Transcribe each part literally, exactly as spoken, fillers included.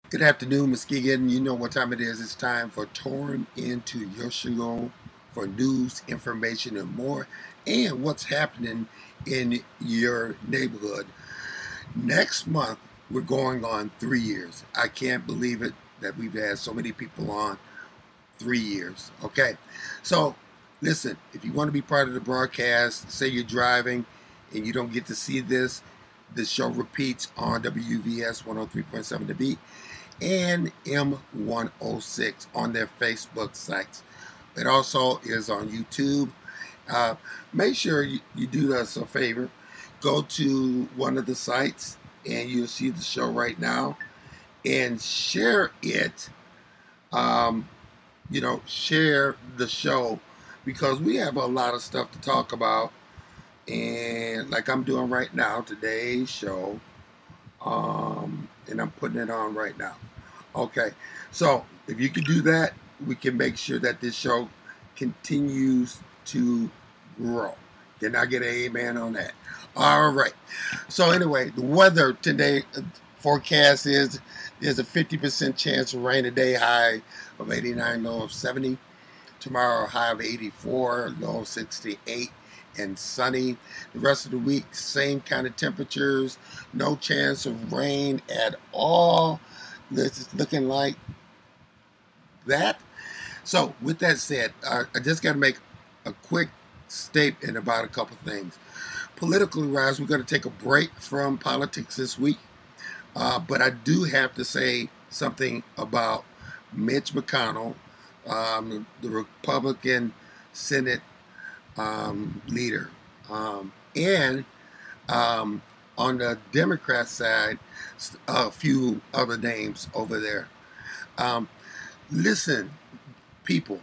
Good afternoon, Muskegon. You know what time it is. It's time for Torn into Your Show for news, information, and more, and what's happening in your neighborhood. Next month, we're going on three years. I can't believe it that we've had so many people on three years. Okay, so listen, if you want to be part of the broadcast, say you're driving and you don't get to see this, the show repeats on W V S one oh three point seven The Beat and M one oh six on their Facebook sites. It also is on YouTube. Uh, make sure you, you do us a favor. Go to one of the sites and you'll see the show right now and share it. Um, you know, share the show because we have a lot of stuff to talk about. And like I'm doing right now, today's show, um, and I'm putting it on right now. Okay, so if you can do that, we can make sure that this show continues to grow. Can I get an amen on that? All right. So anyway, the weather today forecast is there's a fifty percent chance of rain today, high of eighty-nine, low of seventy. Tomorrow, high of eighty-four, low of sixty-eight, and sunny. The rest of the week, same kind of temperatures, no chance of rain at all. This is looking like that. So, with that said, uh, I just got to make a quick statement about a couple things. Politically wise, we're going to take a break from politics this week, uh, but I do have to say something about Mitch McConnell, um, the Republican Senate um, leader, um, and um, on the Democrat side, a few other names over there. Um, listen, people,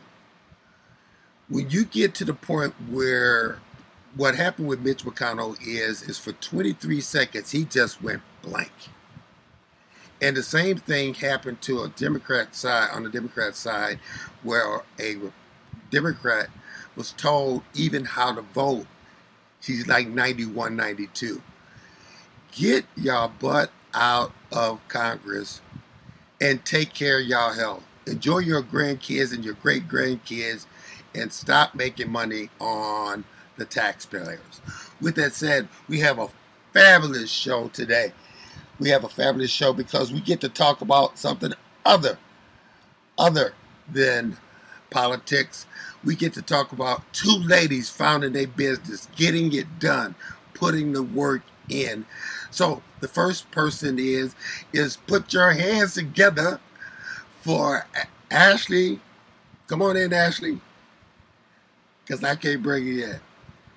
when you get to the point where what happened with Mitch McConnell is, is for twenty-three seconds, he just went blank. And the same thing happened to a Democrat side, on the Democrat side, where a Democrat was told even how to vote. She's like ninety-one, ninety-two. Get y'all butt out of Congress and take care of y'all health. Enjoy your grandkids and your great grandkids and stop making money on the taxpayers. With that said, we have a fabulous show today. We have a fabulous show because we get to talk about something other, other than politics. We get to talk about two ladies founding their business, getting it done, putting the work in. So the first person is is put your hands together for Ashley. Come on in, Ashley, because I can't bring you in.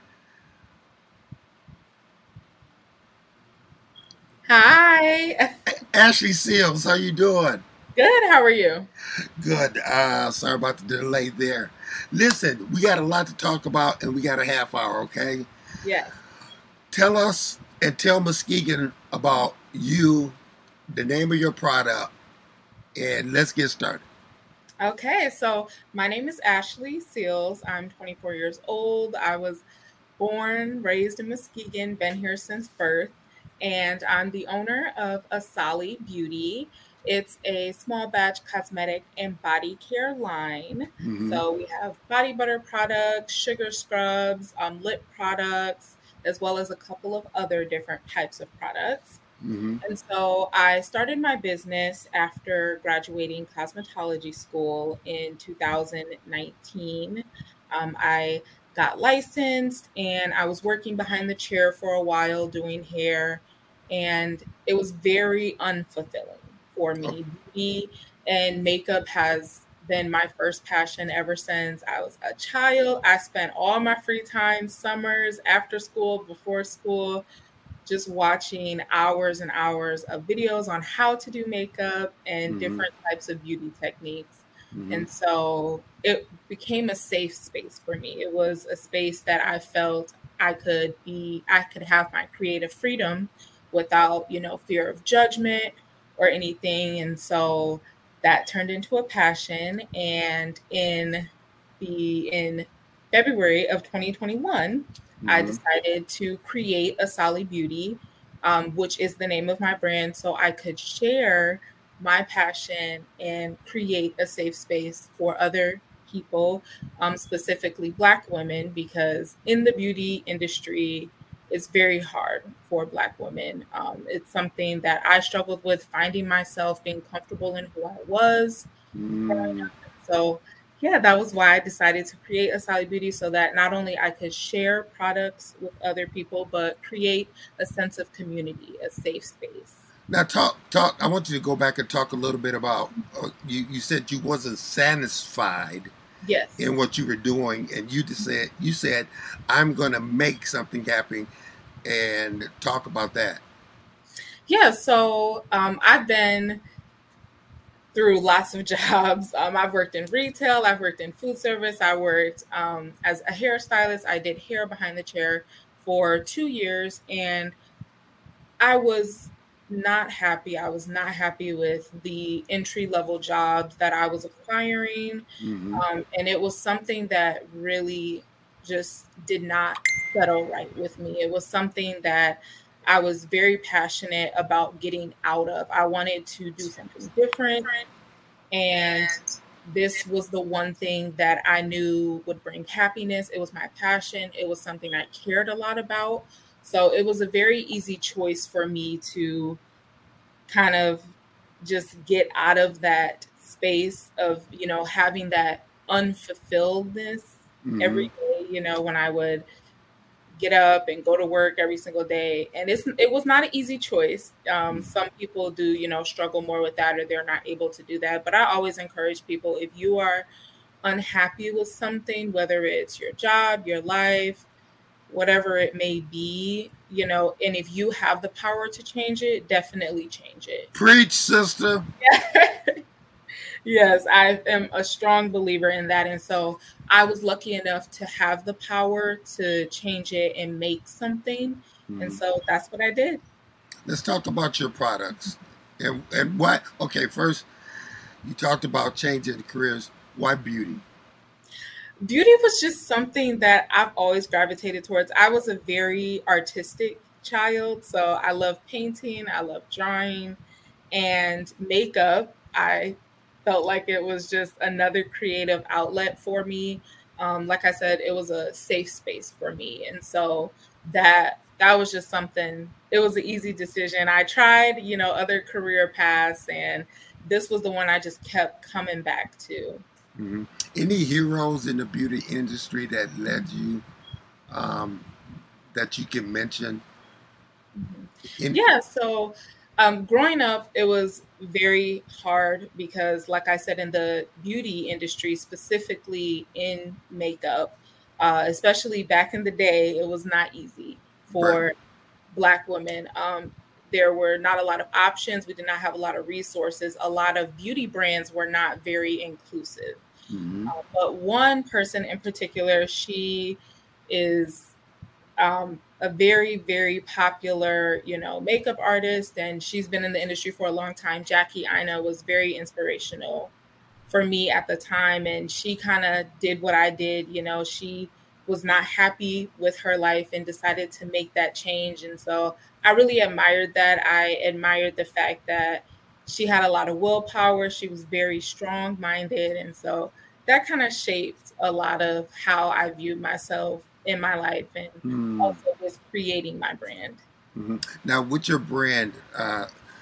Hi. Ashley Seals, how you doing? Good. How are you? Good. Uh, sorry about the delay there. Listen, we got a lot to talk about, and we got a half hour. Okay, Yes. tell us and tell Muskegon about you, the name of your product, and let's get started. Okay. So my name is Ashley Seals. I'm twenty-four years old. I was born, raised in Muskegon, been here since birth, and I'm the owner of Asali Beauty. It's a small batch cosmetic and body care line. Mm-hmm. So we have body butter products, sugar scrubs, um, lip products, as well as a couple of other different types of products. Mm-hmm. And so I started my business after graduating cosmetology school in two thousand nineteen. Um, I got licensed and I was working behind the chair for a while doing hair, and it was very unfulfilling for Okay. me. Beauty and makeup has been my first passion ever since I was a child. I spent all my free time, summers, after school, before school, just watching hours and hours of videos on how to do makeup and Mm-hmm. different types of beauty techniques. Mm-hmm. And so it became a safe space for me. It was a space that I felt I could be, I could have my creative freedom without, you know, fear of judgment or anything. And so that turned into a passion. And in the, in February of twenty twenty-one, I Mm-hmm. decided to create Asali Beauty, um, which is the name of my brand, so I could share my passion and create a safe space for other people, um, specifically Black women, because in the beauty industry, it's very hard for Black women. Um, it's something that I struggled with finding myself being comfortable in who I was growing Mm. up. So, yeah, that was why I decided to create a Sally Beauty so that not only I could share products with other people, but create a sense of community, a safe space. Now talk talk. I want you to go back and talk a little bit about. Uh, you you said you wasn't satisfied Yes. in what you were doing, and you just said you said I'm going to make something happen, and talk about that. Yeah. So um, I've been through lots of jobs. Um, I've worked in retail, I've worked in food service, I worked um, as a hairstylist. I did hair behind the chair for two years, and I was not happy. I was not happy with the entry level jobs that I was acquiring. Mm-hmm. Um, and it was something that really just did not settle right with me. It was something that I was very passionate about getting out of. I wanted to do something different. And this was the one thing that I knew would bring happiness. It was my passion. It was something I cared a lot about. So it was a very easy choice for me to kind of just get out of that space of, you know, having that unfulfilledness Mm-hmm. every day, you know, when I would get up and go to work every single day. And it's it was not an easy choice. Um, some people do, you know, struggle more with that or they're not able to do that. But I always encourage people, if you are unhappy with something, whether it's your job, your life, whatever it may be, you know, and if you have the power to change it, definitely change it. Preach, sister. Yes, I am a strong believer in that. And so I was lucky enough to have the power to change it and make something. And Mm-hmm. so that's what I did. Let's talk about your products and and what. Okay, first you talked about changing careers. Why beauty? Beauty was just something that I've always gravitated towards. I was a very artistic child. So I love painting, I love drawing, and makeup. I felt like it was just another creative outlet for me. Um, like I said, it was a safe space for me. And so that that was just something, it was an easy decision. I tried, you know, other career paths, and this was the one I just kept coming back to. Mm-hmm. Any heroes in the beauty industry that led you, um, that you can mention? Mhm. In, Yeah, so um, growing up, it was very hard because, like I said, in the beauty industry, specifically in makeup, uh, especially back in the day, it was not easy right. for Black women. Um, there were not a lot of options. We did not have a lot of resources. A lot of beauty brands were not very inclusive. Mm-hmm. Uh, but one person in particular, she is um, a very, very popular, you know, makeup artist, and she's been in the industry for a long time. Jackie Aina was very inspirational for me at the time, and she kind of did what I did. You know, she was not happy with her life and decided to make that change. And so I really admired that. I admired the fact that she had a lot of willpower. She was very strong minded. And so that kind of shaped a lot of how I viewed myself in my life and Mm-hmm. also with creating my brand. Mm-hmm. Now, with your brand, uh,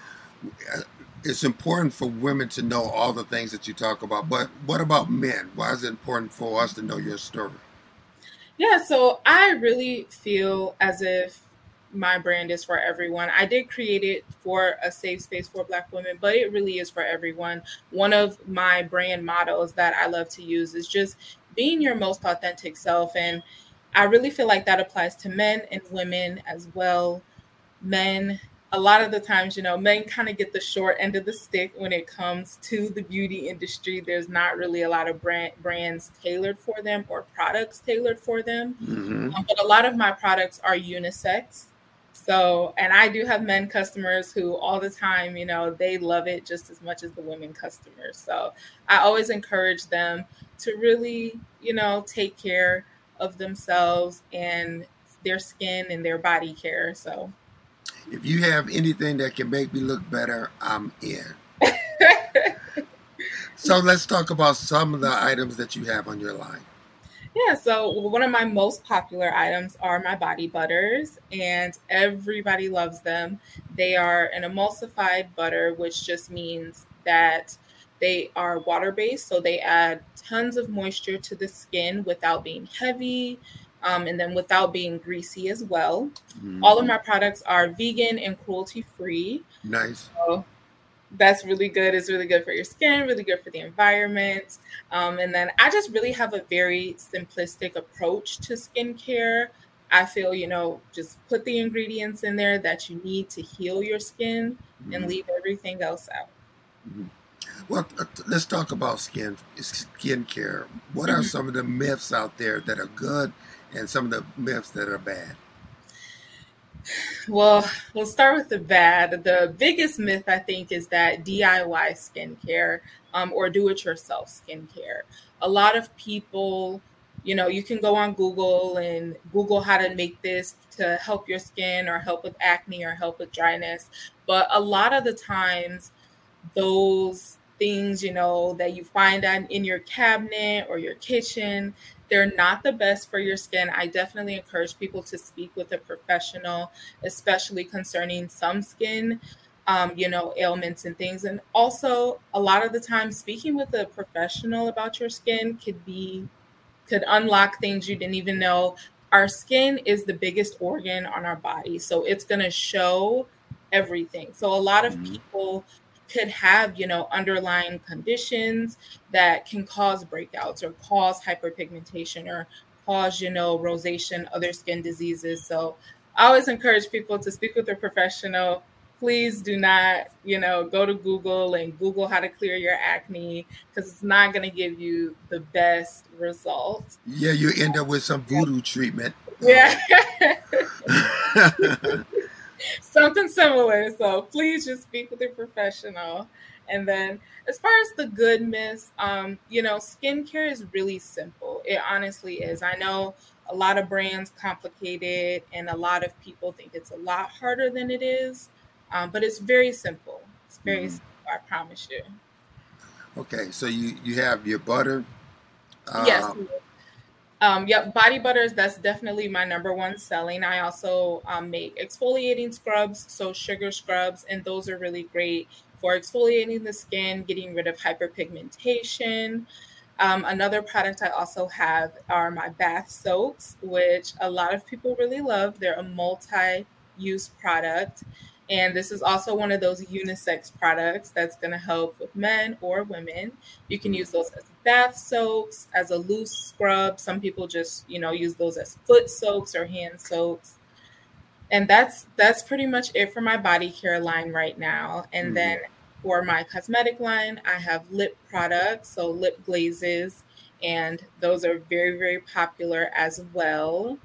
it's important for women to know all the things that you talk about. But what about men? Why is it important for us to know your story? Yeah, so I really feel as if my brand is for everyone. I did create it for a safe space for Black women, but it really is for everyone. One of my brand mottos that I love to use is just being your most authentic self. And I really feel like that applies to men and women as well. Men, a lot of the times, you know, men kind of get the short end of the stick when it comes to the beauty industry. There's not really a lot of brand brands tailored for them or products tailored for them. Mm-hmm. Um, but a lot of my products are unisex. So, and I do have men customers who all the time, you know, they love it just as much as the women customers. So I always encourage them to really, you know, take care of themselves and their skin and their body care. So If you have anything that can make me look better, I'm in. So let's talk about some of the items that you have on your line. Yeah, so one of my most popular items are my body butters, and everybody loves them. They are an emulsified butter, which just means that they are water based, so they add tons of moisture to the skin without being heavy, um, and then without being greasy as well. All of Hmm. my products are vegan and cruelty free. Nice. So that's really good. It's really good for your skin, really good for the environment. Um, and then I just really have a very simplistic approach to skincare. I feel, you know, just put the ingredients in there that you need to heal your skin and Hmm. leave everything else out. Hmm. Well, uh, let's talk about skin skincare. What are Mhm. some of the myths out there that are good, and some of the myths that are bad? Well, we'll start with the bad. The biggest myth, I think, is that D I Y skincare um, or do it yourself skincare. A lot of people, you know, you can go on Google and Google how to make this to help your skin or help with acne or help with dryness. But a lot of the times, those things, you know, that you find on, in your cabinet or your kitchen, they're not the best for your skin. I definitely encourage people to speak with a professional, especially concerning some skin, um, you know, ailments and things. And also, a lot of the time, speaking with a professional about your skin could be could unlock things you didn't even know. Our skin is the biggest organ on our body, so it's going to show everything. So a lot of Hmm. people could have, you know, underlying conditions that can cause breakouts or cause hyperpigmentation or cause, you know, rosacea, other skin diseases. So I always encourage people to speak with a professional. Please do not, you know, go to Google and Google how to clear your acne because it's not going to give you the best result. Yeah, you end up with some voodoo treatment. Yeah, Um, something similar. So please just speak with a professional. And then, as far as the good myths, um, you know, skincare is really simple. It honestly is. I know a lot of brands complicate it, and a lot of people think it's a lot harder than it is. Um, but it's very simple. It's very mhm. simple. I promise you. Okay, so you you have your butter. Yes. Um, Um, yep, body butters, that's definitely my number one selling. I also um, make exfoliating scrubs, so sugar scrubs, and those are really great for exfoliating the skin, getting rid of hyperpigmentation. Um, another product I also have are my bath soaks, which a lot of people really love. They're a multi use product. And this is also one of those unisex products that's going to help with men or women. You can use those as bath soaks, as a loose scrub. Some people just, you know, use those as foot soaks or hand soaks. And that's that's pretty much it for my body care line right now. And then mhm. for my cosmetic line, I have lip products, so lip glazes, and those are very, very popular as well.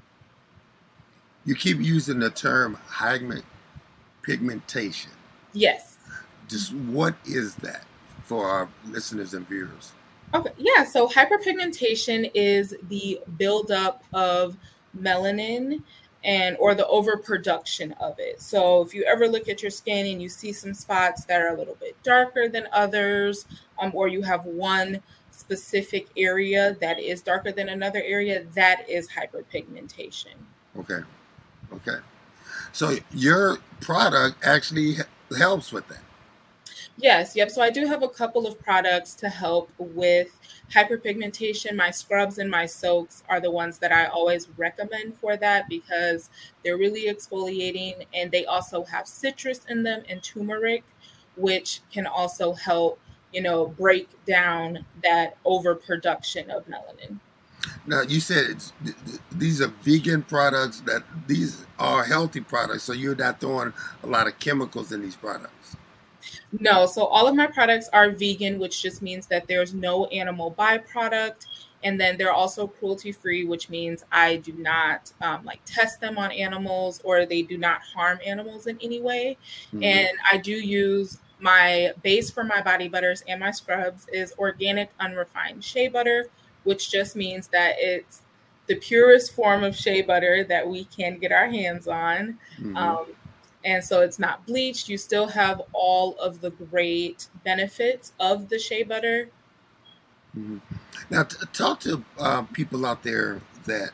You keep using the term pigmentation. Yes. Just what is that for our listeners and viewers? Okay. Yeah. So hyperpigmentation is the buildup of melanin and or the overproduction of it. So if you ever look at your skin and you see some spots that are a little bit darker than others, um, or you have one specific area that is darker than another area, that is hyperpigmentation. Okay, okay. So your product actually helps with that. Yes, yep. So I do have a couple of products to help with hyperpigmentation. My scrubs and my soaks are the ones that I always recommend for that because they're really exfoliating and they also have citrus in them and turmeric, which can also help, you know, break down that overproduction of melanin. Now you said it's, these are vegan products. That these are healthy products, so you're not throwing a lot of chemicals in these products. No, so all of my products are vegan, which just means that there's no animal byproduct. And then they're also cruelty free, which means I do not um, like test them on animals or they do not harm animals in any way. Hmm. And I do use my base for my body butters and my scrubs is organic unrefined shea butter, which just means that it's the purest form of shea butter that we can get our hands on. Hmm. Um, and so it's not bleached. You still have all of the great benefits of the shea butter. Mhm. Now, t- talk to uh, people out there that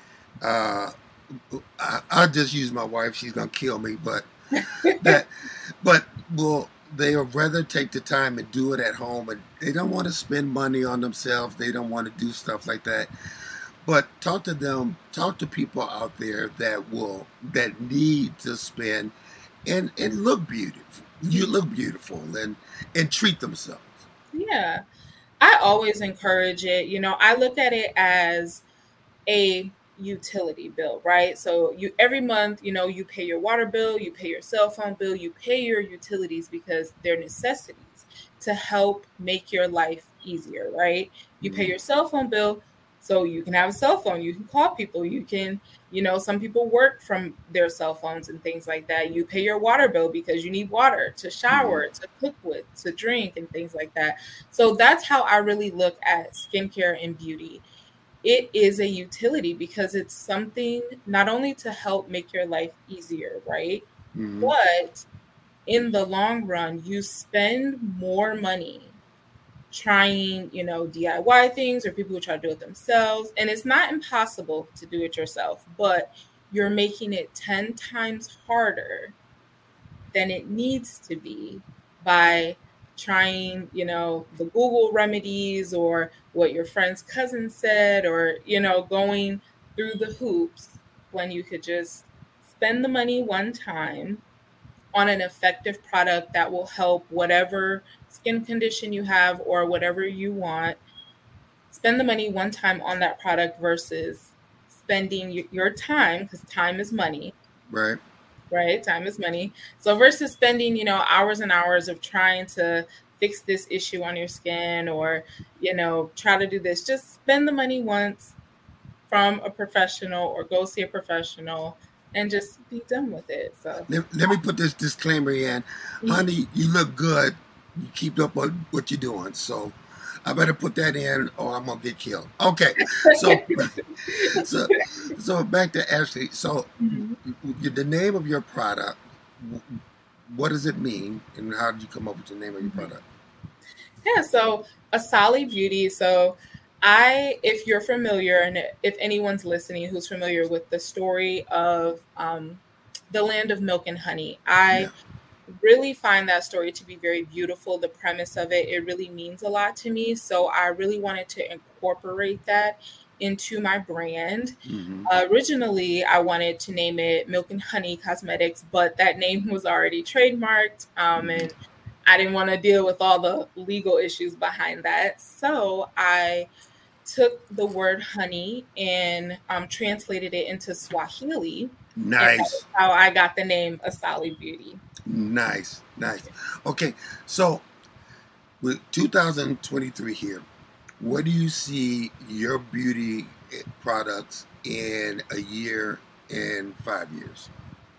uh, I, I'll just use my wife. She's gonna kill me, but that, but will they'll rather take the time and do it at home, and they don't want to spend money on themselves. They don't want to do stuff like that. But talk to them. Talk to people out there that will that need to spend and and look beautiful. You look beautiful and and treat themselves. Yeah. I always encourage it. You know, I look at it as a utility bill, right? So you every month, you know, you pay your water bill, you pay your cell phone bill, you pay your utilities because they're necessities to help make your life easier, right? You pay Mhm. your cell phone bill so you can have a cell phone, you can call people, you can, you know, some people work from their cell phones and things like that. You pay your water bill because you need water to Mhm. shower, to cook with, to drink and things like that. So that's how I really look at skincare and beauty. It is a utility because it's something not only to help make your life easier, right? Mhm. But in the long run, you spend more money trying, you know, D I Y things or people who try to do it themselves. And it's not impossible to do it yourself, but you're making it ten times harder than it needs to be by trying, you know, the Google remedies or what your friend's cousin said, or, you know, going through the hoops when you could just spend the money one time on an effective product that will help whatever skin condition you have or whatever you want. Spend the money one time on that product versus spending y- your time, because time is money, Right. right? Time is money. So versus spending, you know, hours and hours of trying to fix this issue on your skin or, you know, try to do this, just spend the money once from a professional or go see a professional and just be done with it. So, Let, let me put this disclaimer in. mhm. Honey, you look good. You keep up on what you're doing. So I better put that in or I'm gonna get killed. Okay. So so so back to Ashley. So Mhm. the name of your product, what does it mean and how did you come up with the name of your Mhm. product? Yeah, so Asali Beauty. So I, if you're familiar, and if anyone's listening who's familiar with the story of um, the land of milk and honey, Yeah. I really find that story to be very beautiful. The premise of it, it really means a lot to me. So I really wanted to incorporate that into my brand. Mm-hmm. Uh, originally, I wanted to name it Milk and Honey Cosmetics, but that name was already trademarked. Um, Mm-hmm. and I didn't want to deal with all the legal issues behind that. So I took the word honey and um, translated it into Swahili. And that is Nice. how I got the name Asali Beauty. Nice. Nice. Okay. So with two thousand twenty-three here, where do you see your beauty products in a year and five years?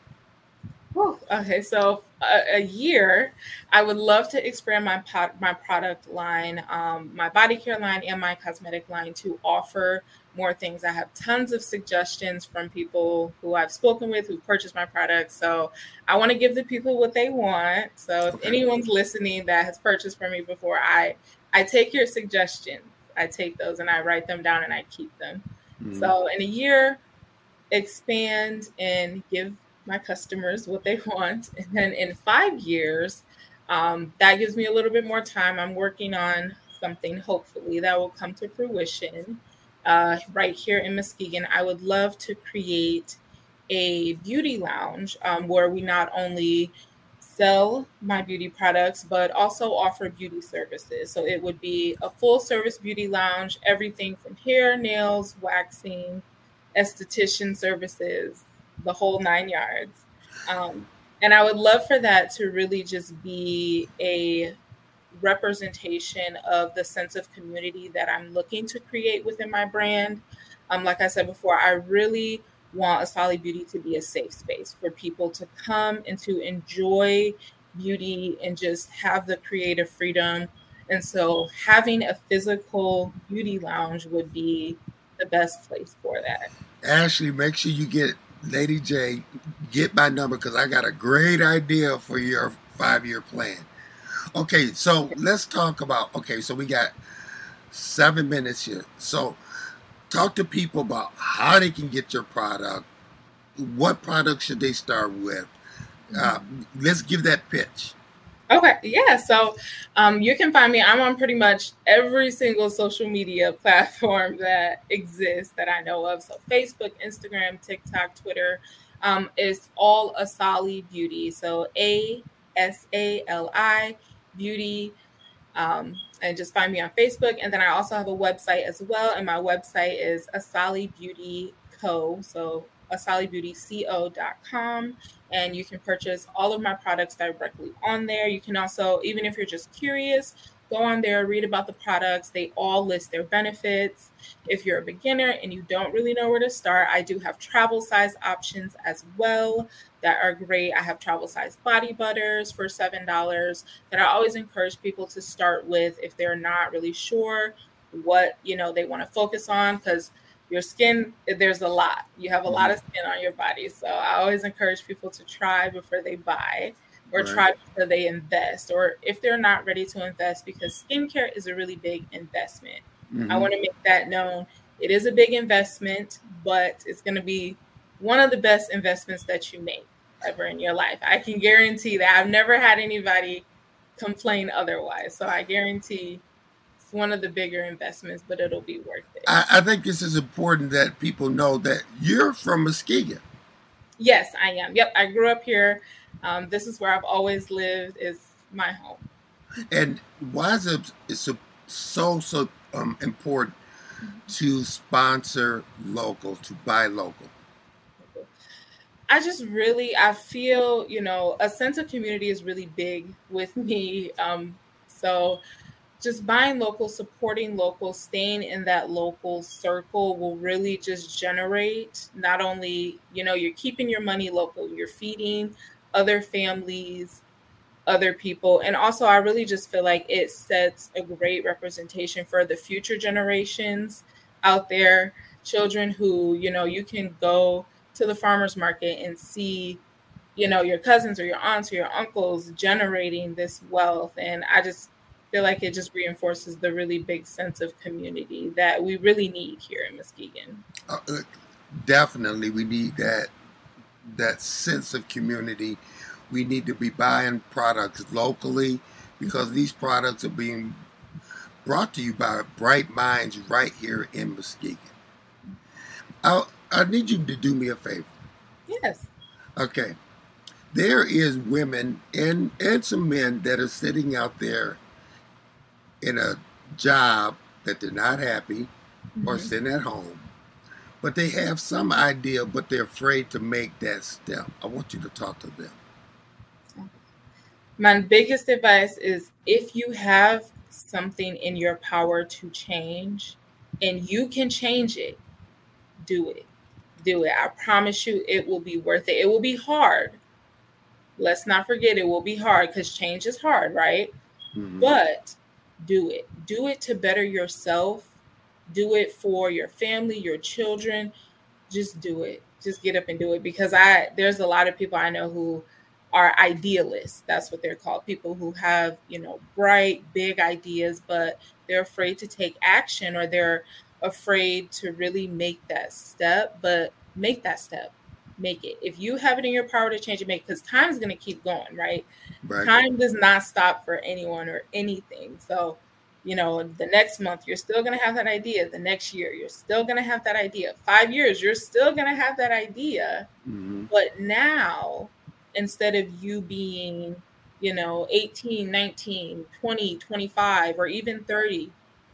Whew. Okay, so a, a year, I would love to expand my pot, my product line, um, my body care line, and my cosmetic line to offer more things. I have tons of suggestions from people who I've spoken with who purchased my products. So I want to give the people what they want. So if Okay. anyone's listening that has purchased from me before, I I take your suggestions. I take those and I write them down and I keep them. Mm-hmm. So in a year, expand and give my customers what they want. And then in five years, um, that gives me a little bit more time. I'm working on something hopefully that will come to fruition uh, right here in Muskegon. I would love to create a beauty lounge um, where we not only sell my beauty products, but also offer beauty services. So it would be a full service beauty lounge, everything from hair, nails, waxing, esthetician services, the whole nine yards. Um, and I would love for that to really just be a representation of the sense of community that I'm looking to create within my brand. Um, like I said before, I really want Asali Beauty to be a safe space for people to come and to enjoy beauty and just have the creative freedom. And so having a physical beauty lounge would be the best place for that. Ashley, make sure you get Lady J, get my number because I got a great idea for your five year plan. Okay, so let's talk about. Okay, so we got seven minutes here. So talk to people about how they can get your product. What product should they start with? Uh, let's give that pitch. Okay, yeah. So um, you can find me. I'm on pretty much every single social media platform that exists that I know of. So Facebook, Instagram, TikTok, Twitter. Um, it's all Asali Beauty. So A S A L I Beauty. Um, and just find me on Facebook. And then I also have a website as well. And my website is Asali Beauty Co. So asali beauty co dot com. And you can purchase all of my products directly on there. You can also, even if you're just curious, go on there, read about the products. They all list their benefits. If you're a beginner and you don't really know where to start, I do have travel size options as well that are great. I have travel size body butters for seven dollars that I always encourage people to start with if they're not really sure what, you know, they want to focus on, because your skin, there's a lot. You have a lot of skin on your body. So I always encourage people to try before they buy, or right. try before they invest, or if they're not ready to invest, because skincare is a really big investment. Mm-hmm. I want to make that known. It is a big investment, but it's going to be one of the best investments that you make ever in your life. I can guarantee that. I've never had anybody complain otherwise. So I guarantee it's one of the bigger investments, but it'll be worth it. I, I think this is important that people know that you're from Muskegon. Yes, I am. Yep, I grew up here. Um, this is where I've always lived. Is my home. And why is it it's so, so um, important to sponsor local, to buy local? I just really, I feel, you know, a sense of community is really big with me. Um, so just buying local, supporting local, staying in that local circle will really just generate not only, you know, you're keeping your money local, you're feeding other families, other people. And also, I really just feel like it sets a great representation for the future generations out there, children who, you know, you can go to the farmer's market and see, you know, your cousins or your aunts or your uncles generating this wealth. And I just feel like it just reinforces the really big sense of community that we really need here in Muskegon. Uh, definitely, we need that that sense of community. We need to be buying products locally, because these products are being brought to you by bright minds right here in Muskegon. I'll, I need you to do me a favor. Yes. Okay. There is women and, and some men that are sitting out there in a job that they're not happy, mm-hmm. or sitting at home, but they have some idea, but they're afraid to make that step. I want you to talk to them. My biggest advice is, if you have something in your power to change and you can change it, do it. Do it. I promise you it will be worth it. It will be hard. Let's not forget, it will be hard, because change is hard, right? Mm-hmm. But do it. Do it to better yourself. Do it for your family, your children. Just do it. Just get up and do it. Because I there's a lot of people I know who are idealists. That's what they're called. People who have, you know, bright, big ideas, but they're afraid to take action, or they're afraid to really make that step. But make that step. Make it. If you have it in your power to change it, make it, because time is going to keep going, right? right? Time does not stop for anyone or anything. So, you know, the next month, you're still going to have that idea. The next year, you're still going to have that idea. Five years, you're still going to have that idea. Mm-hmm. But now, instead of you being, you know, eighteen, nineteen, twenty, twenty-five, or even thirty,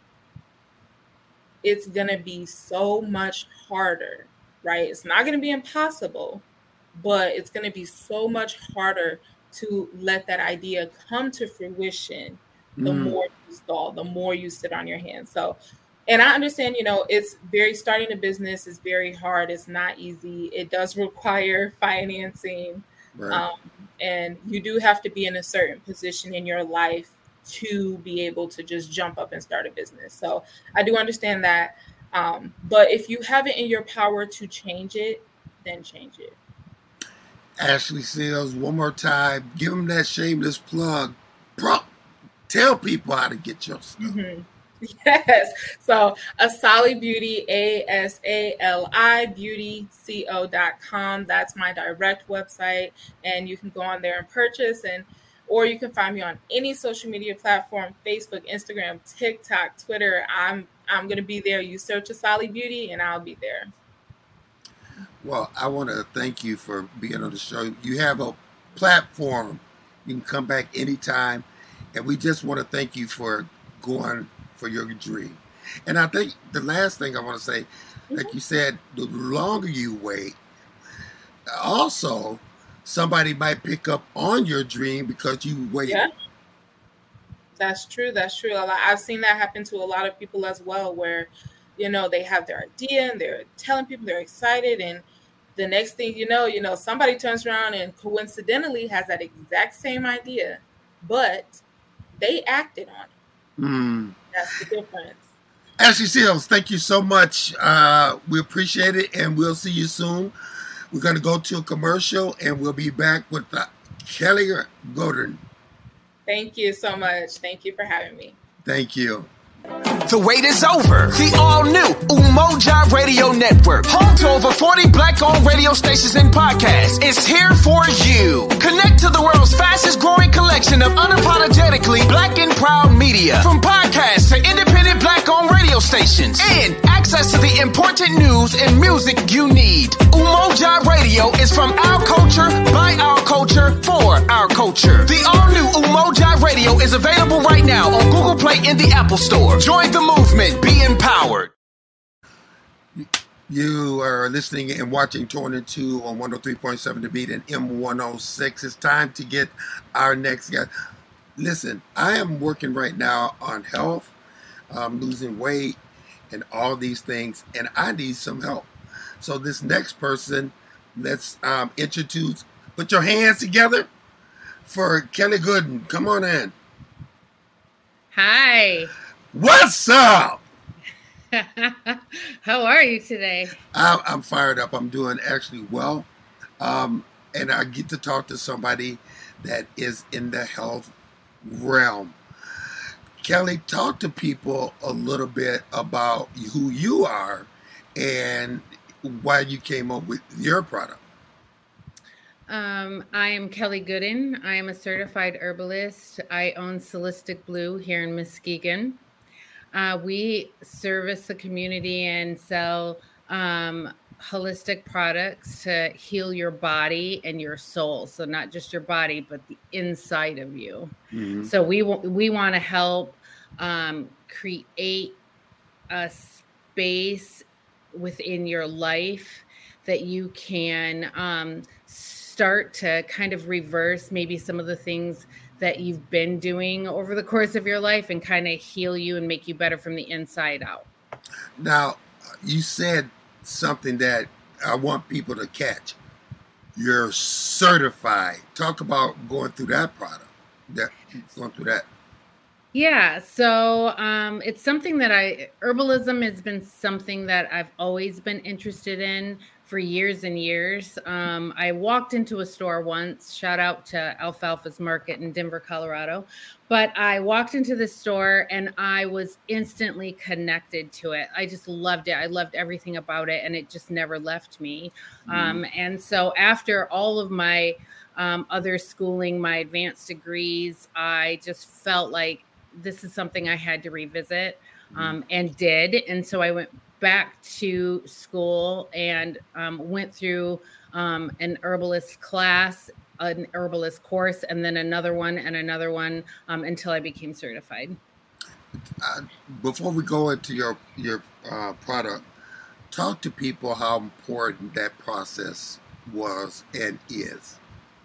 it's going to be so much harder, right? It's not going to be impossible, but it's going to be so much harder to let that idea come to fruition the mm. more you stall, the more you sit on your hands. So, and I understand, you know, it's very, starting a business is very hard. It's not easy. It does require financing. Right. Um, and you do have to be in a certain position in your life to be able to just jump up and start a business. So I do understand that. Um, but if you have it in your power to change it, then change it. Ashley Seals, one more time, give them that shameless plug. Bro, tell people how to get your stuff. Mm-hmm. Yes. So Asali Beauty, A S A L I Beauty Co dot com. That's my direct website. And you can go on there and purchase, and or you can find me on any social media platform, Facebook, Instagram, TikTok, Twitter. I'm I'm gonna be there. You search Asali Beauty and I'll be there. Well, I want to thank you for being on the show. You have a platform. You can come back anytime. And we just want to thank you for going for your dream. And I think the last thing I want to say, mm-hmm. like you said, the longer you wait, also somebody might pick up on your dream because you waited. Yeah. That's true. That's true. I've seen that happen to a lot of people as well, where, you know, they have their idea and they're telling people they're excited. And the next thing you know, you know, somebody turns around and coincidentally has that exact same idea, but they acted on it. Mm. That's the difference. Ashley Seals, thank you so much. Uh, we appreciate it, and we'll see you soon. We're going to go to a commercial, and we'll be back with uh, Kelly Gooden. Thank you so much. Thank you for having me. Thank you. The wait is over. The all-new Umoja Radio Network, home to over forty black-owned radio stations and podcasts, is here for you. Connect to the world's fastest-growing collection of unapologetically black and proud media, from podcasts to independent black-owned radio stations, and access to the important news and music you need. Umoja Radio is from our culture, by our culture, for our culture. The all-new Umoja Radio is available right now on Google Play and the Apple Store. Join the movement. Be empowered. You are listening and watching Torn in Two on one oh three point seven The Beat and M one oh six. It's time to get our next guest. Listen, I am working right now on health, um, losing weight, and all these things, and I need some help. So this next person, let's um, introduce, put your hands together for Kelly Gooden. Come on in. Hi. What's up? How are you today? I'm, I'm fired up. I'm doing actually well. Um, and I get to talk to somebody that is in the health realm. Kelly, talk to people a little bit about who you are and why you came up with your product. Um, I am Kelly Gooden. I am a certified herbalist. I own Solistic Blue here in Muskegon. Uh, we service the community and sell um, holistic products to heal your body and your soul. So not just your body, but the inside of you. Mm-hmm. So we w- we want to help um, create a space within your life that you can um, start to kind of reverse maybe some of the things that you've been doing over the course of your life and kind of heal you and make you better from the inside out. Now, you said something that I want people to catch. You're certified. Talk about going through that product, that going through that. Yeah, so um, it's something that I, herbalism has been something that I've always been interested in for years and years. Um, I walked into a store once, shout out to Alfalfa's Market in Denver, Colorado. But I walked into the store and I was instantly connected to it. I just loved it. I loved everything about it, and it just never left me. Mm. Um, and so after all of my um, other schooling, my advanced degrees, I just felt like this is something I had to revisit, um, and did. And so I went back to school and um, went through um, an herbalist class, an herbalist course, and then another one and another one um, until I became certified. Uh, before we go into your your uh, product, talk to people how important that process was and is, as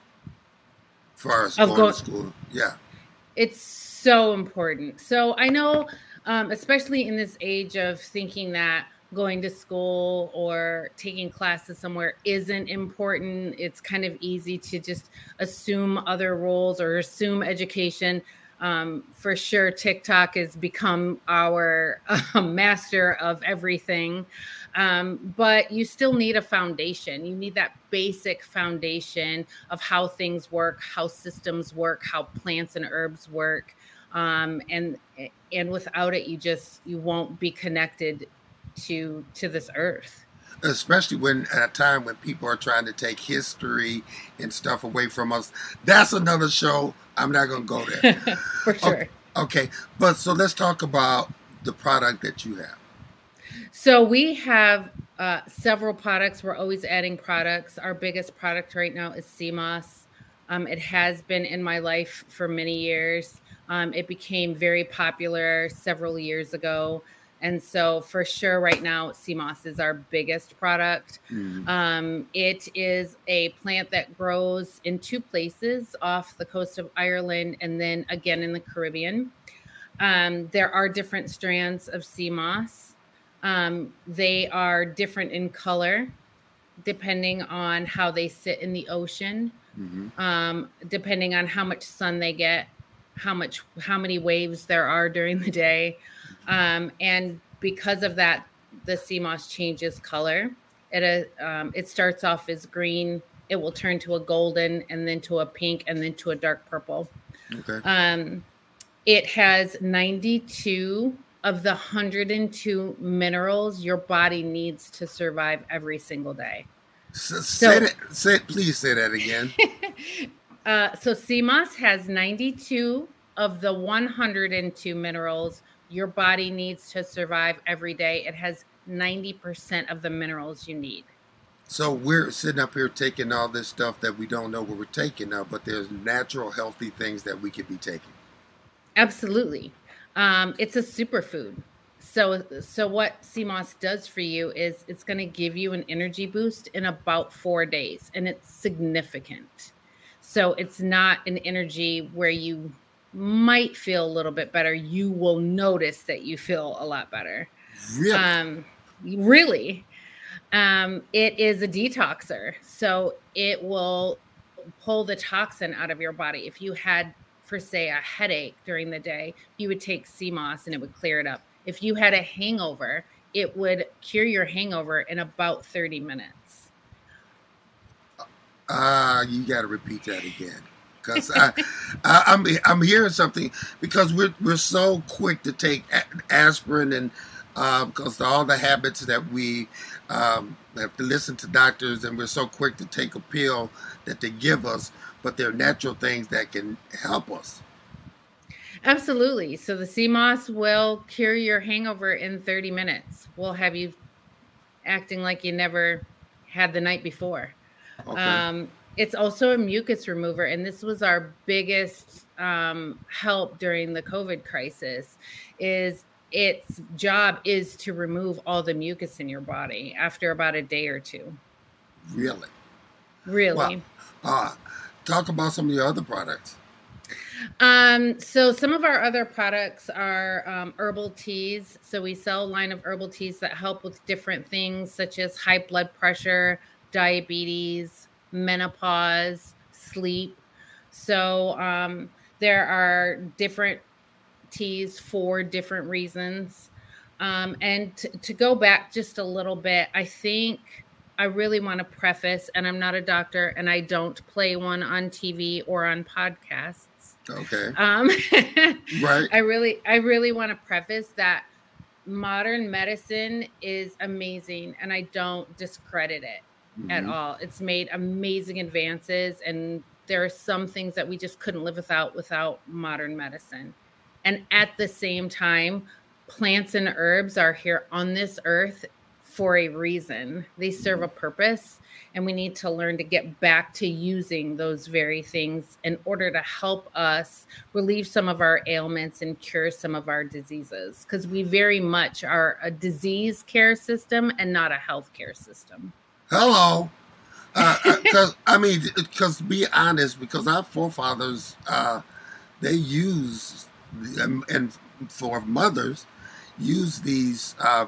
far as going, going to school. Yeah, it's so important. So I know. Um, especially in this age of thinking that going to school or taking classes somewhere isn't important. It's kind of easy to just assume other roles or assume education. Um, for sure, TikTok has become our uh, master of everything. Um, but you still need a foundation. You need that basic foundation of how things work, how systems work, how plants and herbs work. Um, and and without it, you just you won't be connected to to this earth. Especially when at a time when people are trying to take history and stuff away from us. That's another show. I'm not going to go there. For sure. Okay, okay, but so let's talk about the product that you have. So we have uh, several products. We're always adding products. Our biggest product right now is C M O S. Um, it has been in my life for many years. Um, it became very popular several years ago. And so for sure right now, C M O S is our biggest product. Mm-hmm. Um, it is a plant that grows in two places off the coast of Ireland and then again in the Caribbean. Um, there are different strands of C M O S. Um, they are different in color depending on how they sit in the ocean, mm-hmm. um, depending on how much sun they get, how much, how many waves there are during the day. Um, and because of that, the C M O S changes color. It, uh, um, it starts off as green. It will turn to a golden and then to a pink and then to a dark purple. Okay. Um, it has ninety-two of the one hundred two minerals your body needs to survive every single day. So, so say that, say, please say that again. uh, so C M O S has ninety-two of the one hundred two minerals your body needs to survive every day. It has ninety percent of the minerals you need. So we're sitting up here taking all this stuff that we don't know what we're taking now, but there's natural, healthy things that we could be taking. Absolutely. Um, it's a superfood. So, so what C M O S does for you is it's going to give you an energy boost in about four days, and it's significant. So it's not an energy where you might feel a little bit better. You will notice that you feel a lot better. Really? Um, really. Um, it is a detoxer. So it will pull the toxin out of your body. If you had, for say, a headache during the day, you would take C M O S and it would clear it up. If you had a hangover, it would cure your hangover in about thirty minutes. Ah, uh, you got to repeat that again. Because I, I, I'm I'm hearing something because we're we're so quick to take aspirin and because um, all the habits that we um, have to listen to doctors and we're so quick to take a pill that they give us, but they're natural things that can help us. Absolutely. So the C M O S will cure your hangover in thirty minutes. We'll have you acting like you never had the night before. Okay. Um, It's also a mucus remover, and this was our biggest um, help during the COVID crisis, is its job is to remove all the mucus in your body after about a day or two. Really? Really. Well, uh, talk about some of your other products. Um, so some of our other products are um, herbal teas. So we sell a line of herbal teas that help with different things such as high blood pressure, diabetes, menopause, sleep. So um, there are different teas for different reasons. Um, and t- to go back just a little bit, I think I really want to preface, and I'm not a doctor and I don't play one on T V or on podcasts. Okay. Um, right. I really, I really want to preface that modern medicine is amazing and I don't discredit it. Mm-hmm. At all. It's made amazing advances, and there are some things that we just couldn't live without without modern medicine. And at the same time, plants and herbs are here on this earth for a reason. They serve a purpose, and we need to learn to get back to using those very things in order to help us relieve some of our ailments and cure some of our diseases, because we very much are a disease care system and not a health care system. Hello, because uh, I mean, because to be honest, because our forefathers, uh, they used and, and for mothers, use these uh,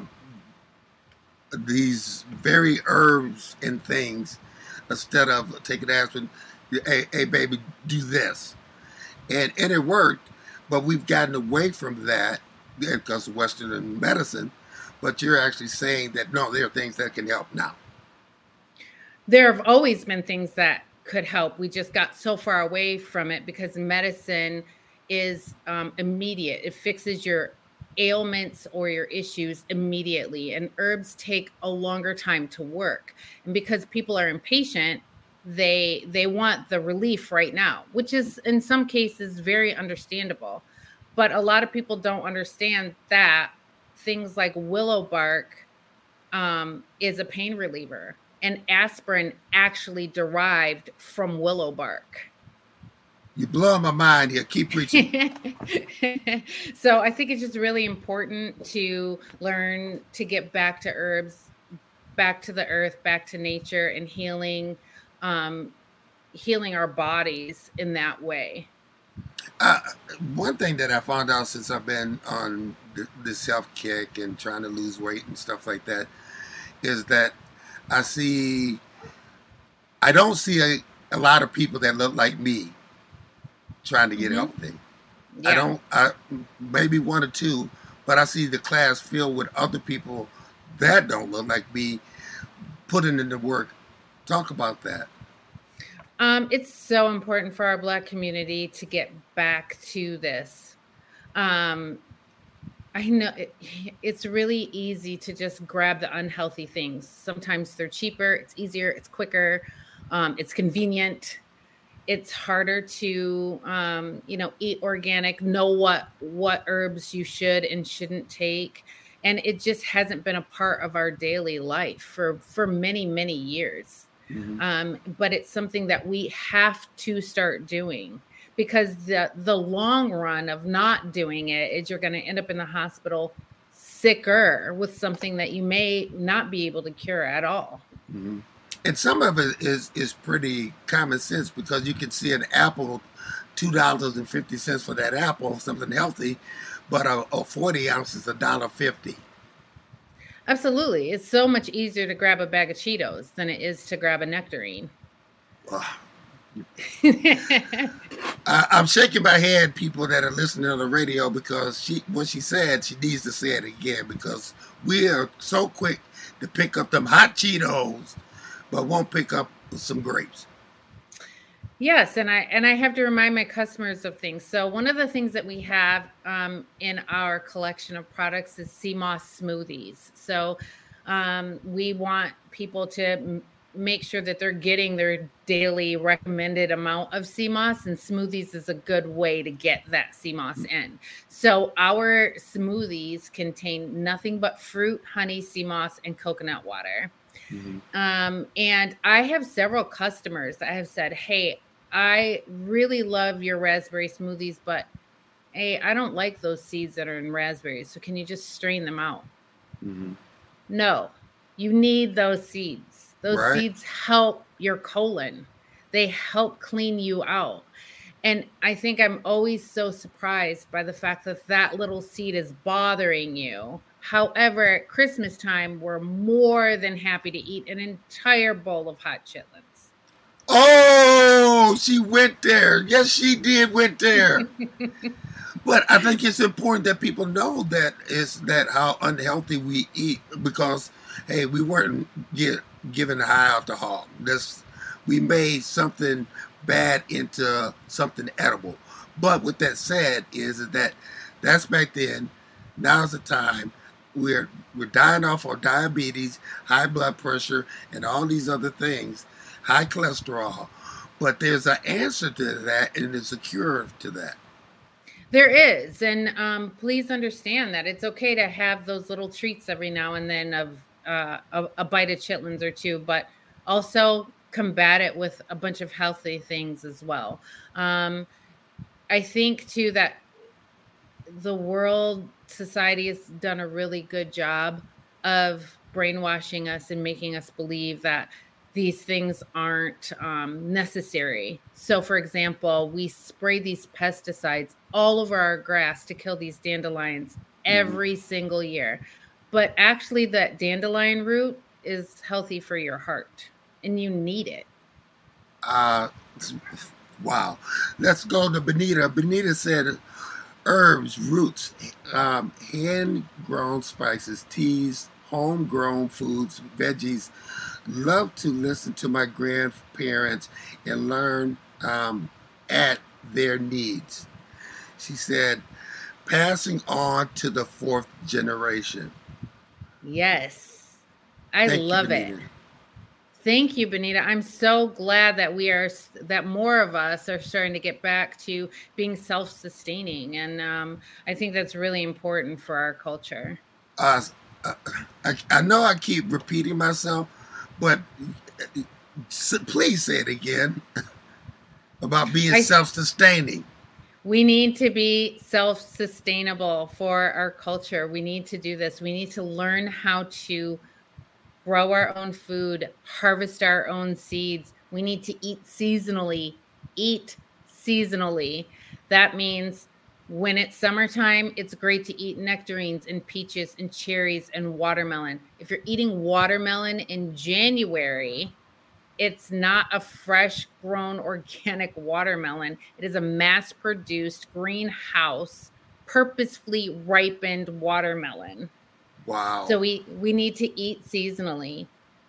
these very herbs and things instead of taking aspirin. Hey, hey, baby, do this, and and it worked, but we've gotten away from that because of Western medicine. But you're actually saying that no, there are things that can help now. There have always been things that could help. We just got so far away from it because medicine is um, immediate. It fixes your ailments or your issues immediately, and herbs take a longer time to work. And because people are impatient, they they want the relief right now, which is in some cases very understandable. But a lot of people don't understand that things like willow bark um, is a pain reliever, and aspirin actually derived from willow bark. You blow my mind here. Keep preaching. So I think it's just really important to learn to get back to herbs, back to the earth, back to nature, and healing, um, healing our bodies in that way. Uh, one thing that I found out since I've been on the, the self kick and trying to lose weight and stuff like that is that I see, I don't see a, a lot of people that look like me trying to get mm-hmm. healthy. Yeah. I don't, I maybe one or two, but I see the class filled with other people that don't look like me putting in the work. Talk about that. Um, it's so important for our Black community to get back to this. Um, I know it, it's really easy to just grab the unhealthy things. Sometimes they're cheaper, it's easier, it's quicker, um, it's convenient. It's harder to, um, you know, eat organic, know what what herbs you should and shouldn't take. And it just hasn't been a part of our daily life for, for many, many years. Mm-hmm. Um, but it's something that we have to start doing, because the the long run of not doing it is you're going to end up in the hospital sicker with something that you may not be able to cure at all. Mm-hmm. And some of it is, is pretty common sense, because you can see an apple, two dollars and fifty cents for that apple, something healthy, but a, a forty ounces, a dollar fifty. Absolutely. It's so much easier to grab a bag of Cheetos than it is to grab a nectarine. Wow. I, I'm shaking my head, people that are listening on the radio, because she, what she said, she needs to say it again, because we are so quick to pick up them hot Cheetos, but won't pick up some grapes. Yes, and I and I have to remind my customers of things. So one of the things that we have um, in our collection of products is sea moss smoothies. So um, we want people to m- make sure that they're getting their daily recommended amount of sea moss, and smoothies is a good way to get that sea moss in. So our smoothies contain nothing but fruit, honey, sea moss, and coconut water. Mm-hmm. Um, and I have several customers that have said, hey, I really love your raspberry smoothies, but hey, I don't like those seeds that are in raspberries. So can you just strain them out? Mm-hmm. No, you need those seeds. Those right. seeds help your colon. They help clean you out. And I think I'm always so surprised by the fact that that little seed is bothering you. However, at Christmas time, we're more than happy to eat an entire bowl of hot chitlins. Oh, she went there. Yes, she did went there. But I think it's important that people know that is that how unhealthy we eat, because, hey, we weren't get, given high off the hog. This, we made something bad into something edible. But with that said, is that that's back then. Now's the time. We're we're dying off of diabetes, high blood pressure, and all these other things, high cholesterol. But there's an answer to that, and there's a cure to that. There is, and um, please understand that it's okay to have those little treats every now and then of uh, a, a bite of chitlins or two, but also combat it with a bunch of healthy things as well. Um, I think too that the world society has done a really good job of brainwashing us and making us believe that these things aren't um, necessary. So, for example, we spray these pesticides all over our grass to kill these dandelions every mm. single year. But actually, that dandelion root is healthy for your heart, and you need it. Uh, wow. Let's go to Benita. Benita said, herbs, roots, um, hand-grown spices, teas, homegrown foods, veggies. Love to listen to my grandparents and learn um, at their needs. She said, passing on to the fourth generation. Yes. I Thank you, love it. Benita. Thank you, Benita. I'm so glad that we are, that more of us are starting to get back to being self-sustaining. And um, I think that's really important for our culture. Uh, I, I know I keep repeating myself, but please say it again about being I, self-sustaining. We need to be self-sustainable for our culture. We need to do this. We need to learn how to grow our own food, harvest our own seeds. We need to eat seasonally, eat seasonally. That means when it's summertime, it's great to eat nectarines and peaches and cherries and watermelon. If you're eating watermelon in January, it's not a fresh grown organic watermelon. It is a mass produced greenhouse, purposefully ripened watermelon. Wow. So we, we need to eat seasonally.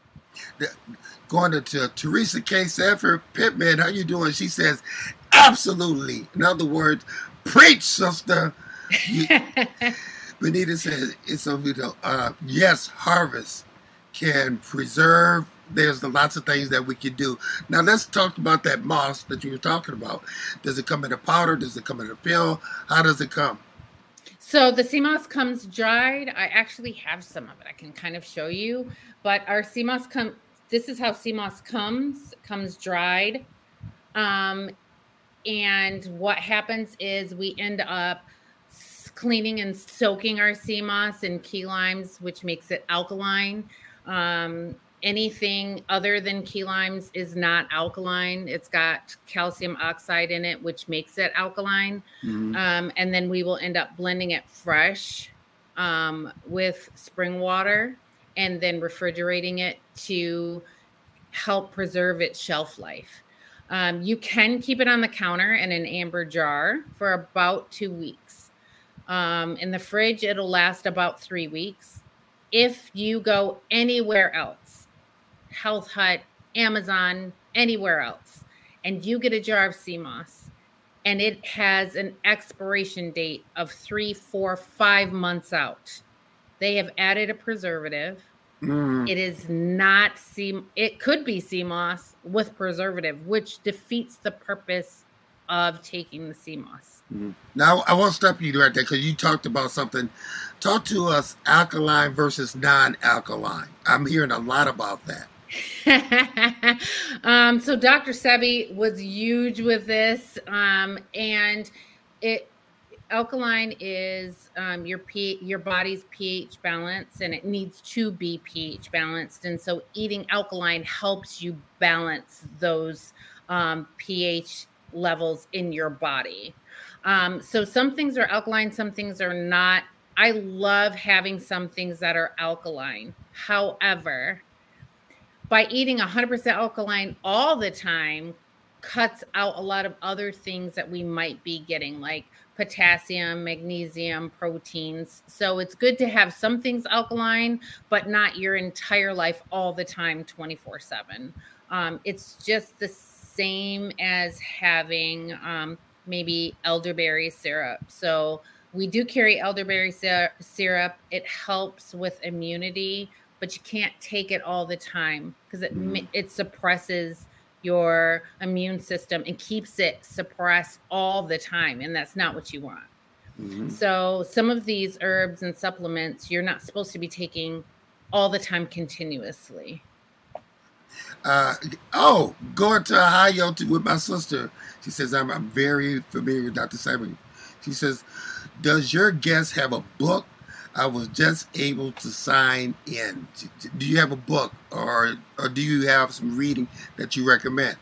Going to, to Teresa K. Sanford Pittman, how you doing? She says, absolutely. In other words, preach, sister. You, Benita says, it's a video. Uh, yes, harvest can preserve. There's lots of things that we can do. Now let's talk about that moss that you were talking about. Does it come in a powder? Does it come in a pill? How does it come? So the sea moss comes dried. I actually have some of it. I can kind of show you. But our sea moss come. This is how sea moss comes. It comes dried. Um, and what happens is we end up cleaning and soaking our sea moss in key limes, which makes it alkaline. Um, anything other than key limes is not alkaline. It's got calcium oxide in it, which makes it alkaline. Mm-hmm. Um, and then we will end up blending it fresh um, with spring water and then refrigerating it to help preserve its shelf life. Um, you can keep it on the counter in an amber jar for about two weeks. Um, in the fridge, it'll last about three weeks. If you go anywhere else, Health Hut, Amazon, anywhere else, and you get a jar of sea moss and it has an expiration date of three, four, five months out, they have added a preservative. Mm. It is not sea, it could be sea moss with preservative, which defeats the purpose of taking the sea moss. Mm. Now, I want to stop you right there because you talked about something. Talk to us alkaline versus non-alkaline. I'm hearing a lot about that. um, so Doctor Sebi was huge with this, um, and it alkaline is um, your p your body's pH balance, and it needs to be pH balanced. And so eating alkaline helps you balance those um, pH levels in your body. Um, so some things are alkaline, some things are not. I love having some things that are alkaline. However, by eating one hundred percent alkaline all the time cuts out a lot of other things that we might be getting, like potassium, magnesium, proteins. So it's good to have some things alkaline, but not your entire life all the time, twenty-four seven. Um, it's just the same as having um, maybe elderberry syrup. So we do carry elderberry syrup. It helps with immunity, but you can't take it all the time because it mm. it suppresses your immune system and keeps it suppressed all the time. And that's not what you want. Mm-hmm. So some of these herbs and supplements, you're not supposed to be taking all the time continuously. Uh, oh, going to Ohio to, with my sister. She says, I'm, I'm very familiar with Doctor Sebi. She says, does your guest have a book? I was just able to sign in. Do you have a book, or or do you have some reading that you recommend?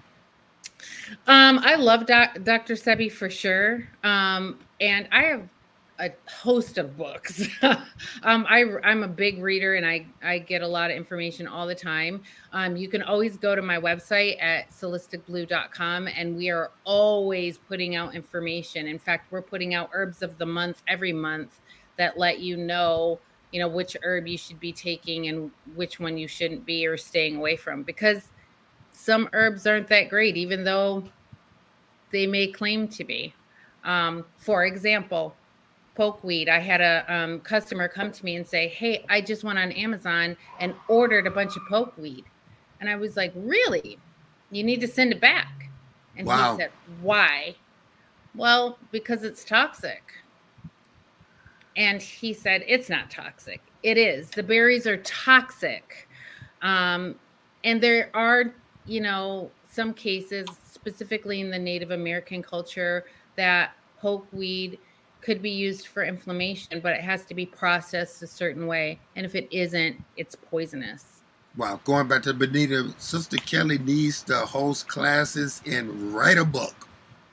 Um, I love doc, Doctor Sebi for sure. Um, and I have a host of books. um, I, I'm a big reader, and I, I get a lot of information all the time. Um, you can always go to my website at solistic blue dot com, and we are always putting out information. In fact, we're putting out herbs of the month every month that let you know, you know, which herb you should be taking and which one you shouldn't be or staying away from, because some herbs aren't that great, even though they may claim to be. Um, for example, pokeweed. I had a um, customer come to me and say, hey, I just went on Amazon and ordered a bunch of pokeweed. And I was like, really? You need to send it back. And Wow. he said, why? Well, because it's toxic. And he said, it's not toxic. It is. The berries are toxic. Um, and there are, you know, some cases, specifically in the Native American culture, that pokeweed could be used for inflammation, but it has to be processed a certain way. And if it isn't, it's poisonous. Wow. Going back to Benita, Sister Kelly needs to host classes and write a book.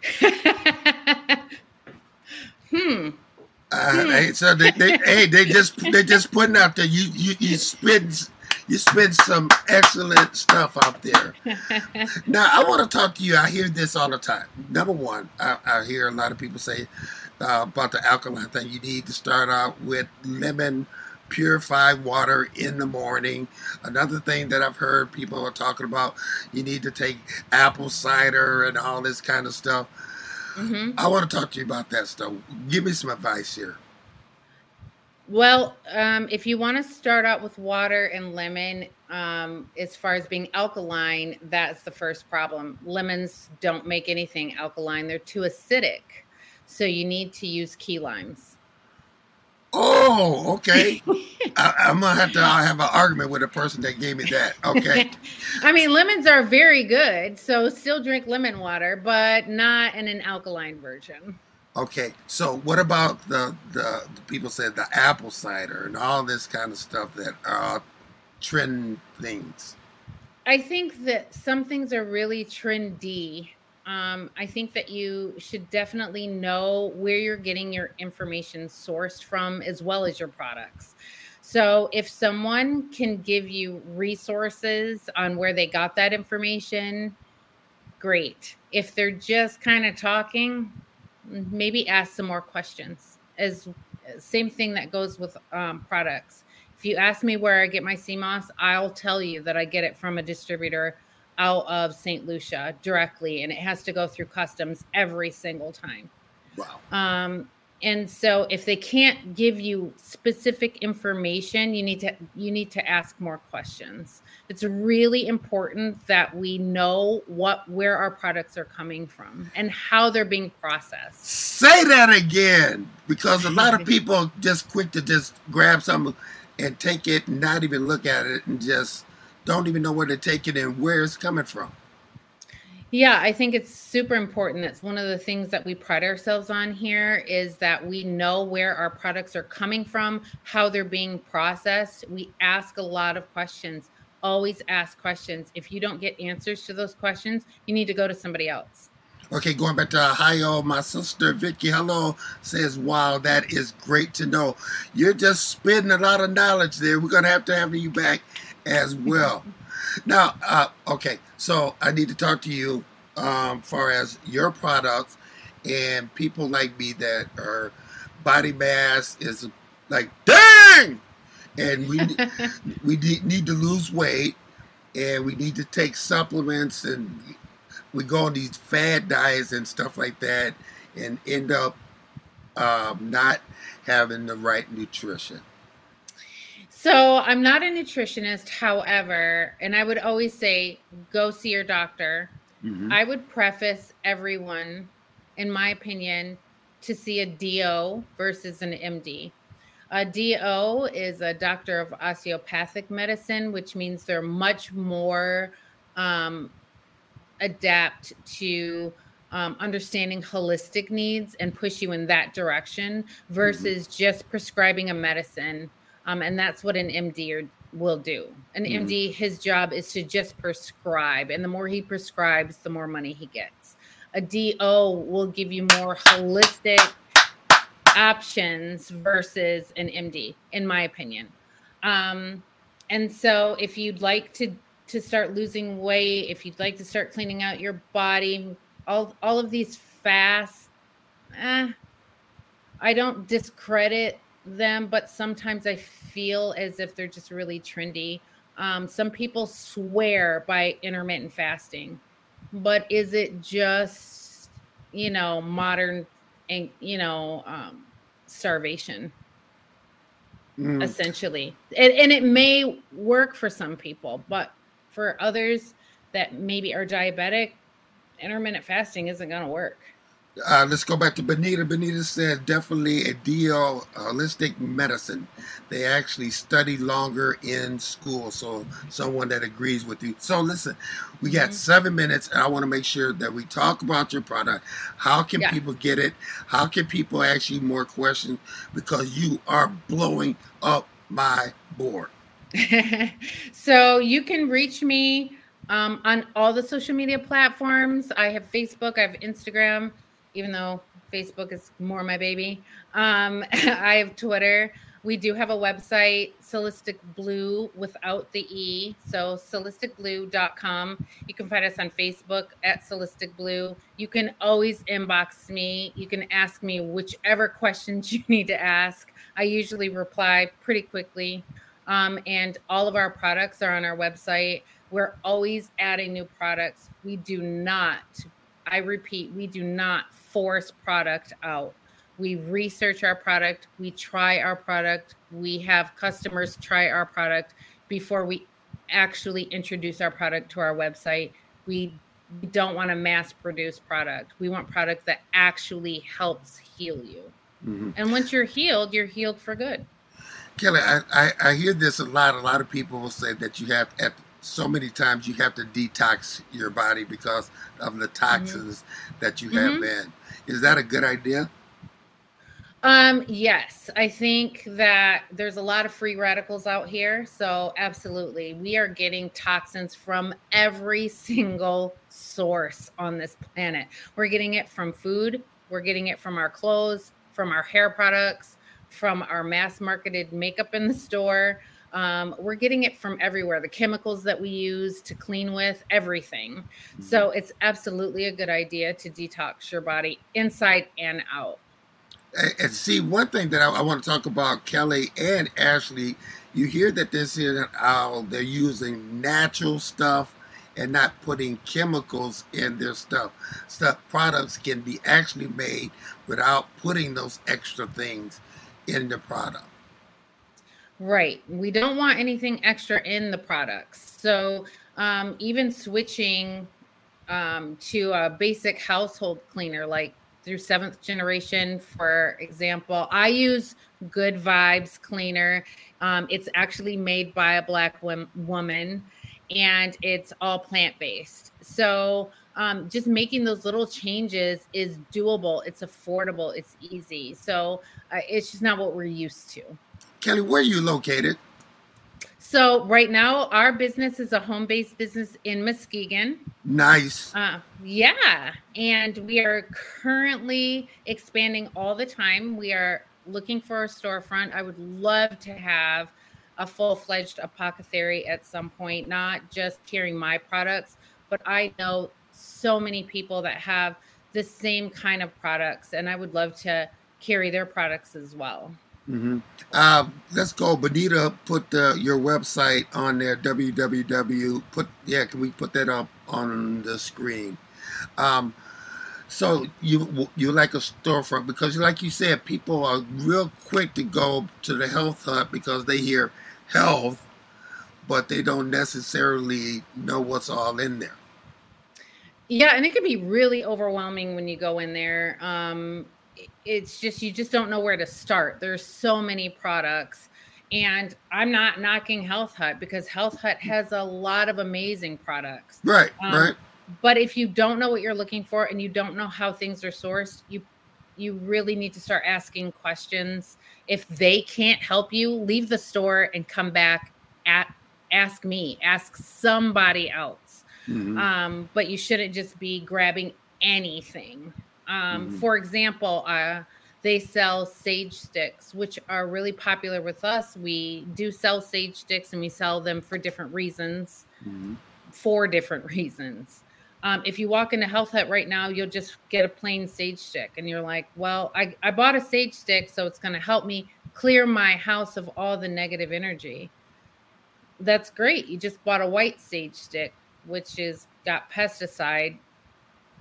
hmm. Uh, hey, so they, they, hey, they just they just putting out there. You you you spit you spit some excellent stuff out there. Now I want to talk to you. I hear this all the time. Number one, I, I hear a lot of people say uh, about the alkaline thing. You need to start out with lemon purified water in the morning. Another thing that I've heard people are talking about, you need to take apple cider and all this kind of stuff. Mm-hmm. I want to talk to you about that stuff. Give me some advice here. Well, um, if you want to start out with water and lemon, um, as far as being alkaline, that's the first problem. Lemons don't make anything alkaline. They're too acidic. So you need to use key limes. Oh, okay. I, I'm going to have to have an argument with a person that gave me that. Okay. I mean, lemons are very good. So still drink lemon water, but not in an alkaline version. Okay. So what about the, the, the people said the apple cider and all this kind of stuff that are trend things? I think that some things are really trendy. Um, I think that you should definitely know where you're getting your information sourced from, as well as your products. So if someone can give you resources on where they got that information, great. If they're just kind of talking, maybe ask some more questions. As same thing that goes with um, products. If you ask me where I get my sea moss, I'll tell you that I get it from a distributor out of Saint Lucia directly, and it has to go through customs every single time. Wow. Um, and so if they can't give you specific information, you need to you need to ask more questions. It's really important that we know what where our products are coming from and how they're being processed. Say that again, because a lot of people just quick to just grab something and take it and not even look at it and just don't even know where to take it and where it's coming from. Yeah, I think it's super important. That's one of the things that we pride ourselves on here, is that we know where our products are coming from, how they're being processed. We ask a lot of questions. Always ask questions. If you don't get answers to those questions, you need to go to somebody else. Okay, going back to Ohio, my sister Vicky, hello, says, wow, that is great to know. You're just spitting a lot of knowledge there. We're going to have to have you back as well. Now, uh, okay, so I need to talk to you um, far as your products and people like me that are body mass is like, dang! And we we need to lose weight, and we need to take supplements, and we go on these fad diets and stuff like that, and end up um, not having the right nutrition. So I'm not a nutritionist, however, and I would always say, go see your doctor. Mm-hmm. I would preface everyone, in my opinion, to see a D O versus an M D. A D O is a doctor of osteopathic medicine, which means they're much more um, adapt to um, understanding holistic needs and push you in that direction versus mm-hmm. just prescribing a medicine. Um, and that's what an M D or, will do. An mm-hmm. M D, his job is to just prescribe. And the more he prescribes, the more money he gets. A D O will give you more holistic options versus an M D, in my opinion. Um, and so if you'd like to, to start losing weight, if you'd like to start cleaning out your body, all, all of these fasts, eh, I don't discredit them, but sometimes I feel as if they're just really trendy. Um, some people swear by intermittent fasting, but is it just, you know, modern and, you know, um, starvation, mm. essentially. And, and it may work for some people, but for others that maybe are diabetic, intermittent fasting isn't going to work. Uh, let's go back to Benita. Benita said definitely a D L, holistic medicine. They actually study longer in school. So someone that agrees with you. So listen, we got mm-hmm. seven minutes. And I want to make sure that we talk about your product. How can yeah. people get it? How can people ask you more questions? Because you are blowing up my board. So you can reach me um, on all the social media platforms. I have Facebook, I have Instagram, even though Facebook is more my baby. Um, I have Twitter. We do have a website, Solistic Blue without the E. So solistic blue dot com. You can find us on Facebook at Solistic Blue. You can always inbox me. You can ask me whichever questions you need to ask. I usually reply pretty quickly. Um, and all of our products are on our website. We're always adding new products. We do not, I repeat, we do not force product out. We research our product. We try our product. We have customers try our product before we actually introduce our product to our website. We don't want to mass produce product. We want product that actually helps heal you. Mm-hmm. And once you're healed, you're healed for good. Kelly, I, I, I hear this a lot. A lot of people will say that you have, at so many times, you have to detox your body because of the toxins mm-hmm. that you have mm-hmm. in. Is that a good idea? Um, yes, I think that there's a lot of free radicals out here. So absolutely, we are getting toxins from every single source on this planet. We're getting it from food. We're getting it from our clothes, from our hair products, from our mass marketed makeup in the store. Um, we're getting it from everywhere. The chemicals that we use to clean with, everything. Mm-hmm. So it's absolutely a good idea to detox your body inside and out. And see, one thing that I, I want to talk about, Kelly and Ashley, you hear that this here, uh, they're using natural stuff and not putting chemicals in their stuff. Stuff products can be actually made without putting those extra things in the product. Right. We don't want anything extra in the products. So um, even switching um, to a basic household cleaner, like through seventh generation, for example, I use Good Vibes cleaner. Um, it's actually made by a Black wom- woman, and it's all plant-based. So um, just making those little changes is doable. It's affordable. It's easy. So uh, it's just not what we're used to. Kelly, where are you located? So right now, our business is a home-based business in Muskegon. Nice. Uh, yeah. And we are currently expanding all the time. We are looking for a storefront. I would love to have a full-fledged apothecary at some point, not just carrying my products, but I know so many people that have the same kind of products, and I would love to carry their products as well. Mm-hmm. Uh, let's go. Benita, put the, your website on there, w w w. Put yeah, can we put that up on the screen? Um, so you you like a storefront because, like you said, people are real quick to go to the health hut because they hear health, but they don't necessarily know what's all in there. Yeah, and it can be really overwhelming when you go in there. Um, It's just, you just don't know where to start. There's so many products, and I'm not knocking Health Hut because Health Hut has a lot of amazing products. Right, um, right. But if you don't know what you're looking for and you don't know how things are sourced, you you really need to start asking questions. If they can't help you, leave the store and come back at ask me, ask somebody else. Mm-hmm. Um, but you shouldn't just be grabbing anything. Um, mm-hmm. For example, uh, they sell sage sticks, which are really popular with us. We do sell sage sticks, and we sell them for different reasons, mm-hmm. for different reasons. Um, if you walk into Health Hut right now, you'll just get a plain sage stick, and you're like, well, I, I bought a sage stick, so it's going to help me clear my house of all the negative energy. That's great. You just bought a white sage stick, which is got pesticide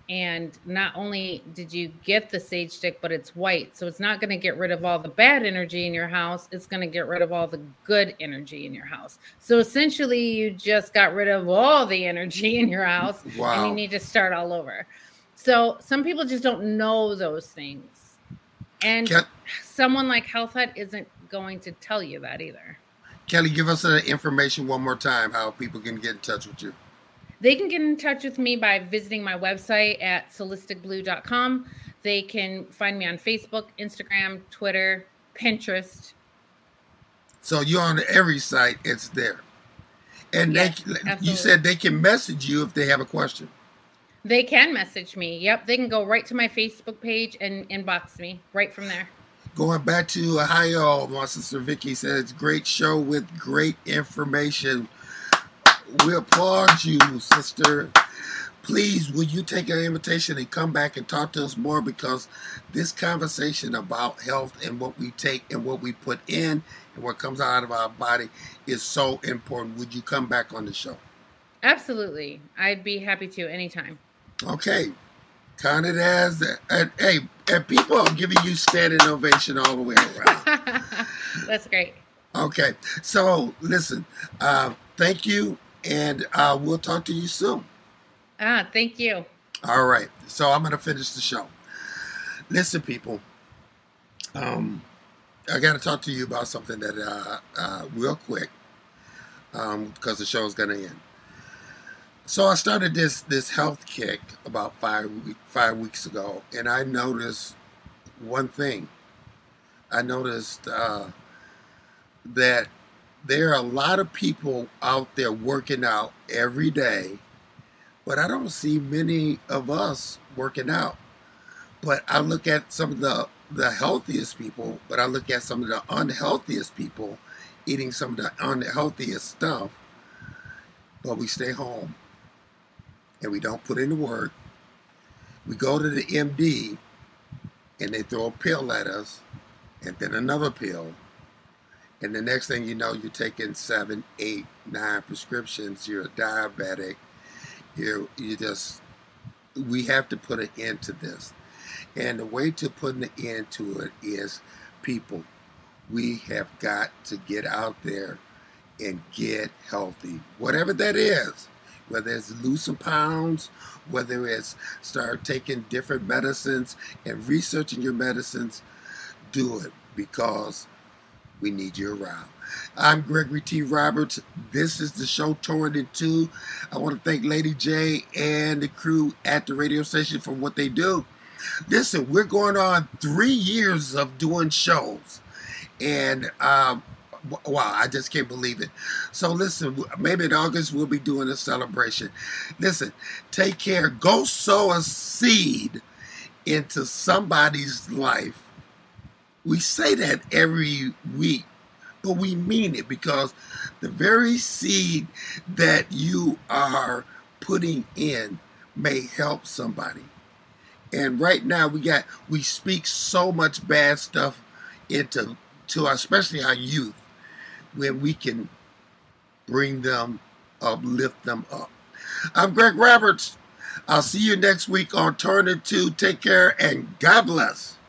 And not only did you get the sage stick, but it's white. So it's not going to get rid of all the bad energy in your house. It's going to get rid of all the good energy in your house. So essentially, you just got rid of all the energy in your house. Wow. And you need to start all over. So some people just don't know those things. And Ke- someone like Health Hut isn't going to tell you that either. Kelly, give us the information one more time, how people can get in touch with you. They can get in touch with me by visiting my website at solistic blue dot com. They can find me on Facebook, Instagram, Twitter, Pinterest. So you're on every site, it's there. And yes, they, absolutely. You said they can message you if they have a question. They can message me. Yep, they can go right to my Facebook page and inbox me right from there. Going back to Ohio, my sister Vicky says, great show with great information. We applaud you, sister. Please, will you take our invitation and come back and talk to us more? Because this conversation about health and what we take and what we put in and what comes out of our body is so important. Would you come back on the show? Absolutely. I'd be happy to anytime. Okay. Count it as that. And, hey, and people are giving you standing ovation all the way around. That's great. Okay. So, listen, uh, thank you. And uh, we'll talk to you soon. Ah, thank you. All right. So I'm going to finish the show. Listen, people. Um, I got to talk to you about something that uh, uh, real quick, um, because the show is going to end. So I started this this health kick about five five weeks ago, and I noticed one thing. I noticed uh, that there are a lot of people out there working out every day, but I don't see many of us working out. But I look at some of the, the healthiest people, but I look at some of the unhealthiest people eating some of the unhealthiest stuff, but we stay home and we don't put in the work. We go to the M D and they throw a pill at us and then another pill. And the next thing you know, you're taking seven, eight, nine prescriptions. You're a diabetic. You're, you just, we have to put an end to this. And the way to put an end to it is people. We have got to get out there and get healthy. Whatever that is. Whether it's lose some pounds, whether it's start taking different medicines and researching your medicines, do it because we need you around. I'm Gregory T. Roberts. This is the show Torn in Two. I want to thank Lady J and the crew at the radio station for what they do. Listen, we're going on three years of doing shows. And, um, wow, I just can't believe it. So listen, maybe in August we'll be doing a celebration. Listen, take care. Go sow a seed into somebody's life. We say that every week, but we mean it because the very seed that you are putting in may help somebody. And right now we got, we speak so much bad stuff into, to our, especially our youth, when we can bring them up, lift them up. I'm Greg Roberts. I'll see you next week on Turn It Two. Take care and God bless.